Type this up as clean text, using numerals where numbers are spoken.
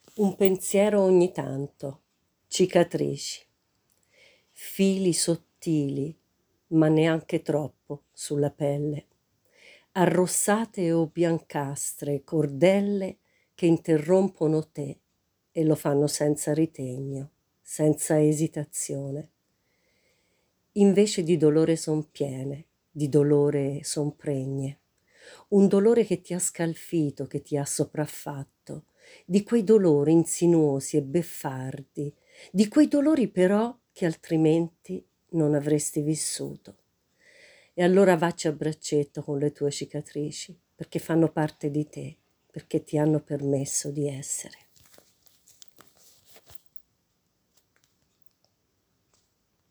Un pensiero ogni tanto, cicatrici, fili sottili, ma neanche troppo, sulla pelle, arrossate o biancastre, cordelle che interrompono te e lo fanno senza ritegno, senza esitazione. Invece di dolore son piene, di dolore son pregne. Un dolore che ti ha scalfito, che ti ha sopraffatto, di quei dolori insinuosi e beffardi, di quei dolori però che altrimenti non avresti vissuto. E allora vacci a braccetto con le tue cicatrici, perché fanno parte di te, perché ti hanno permesso di essere.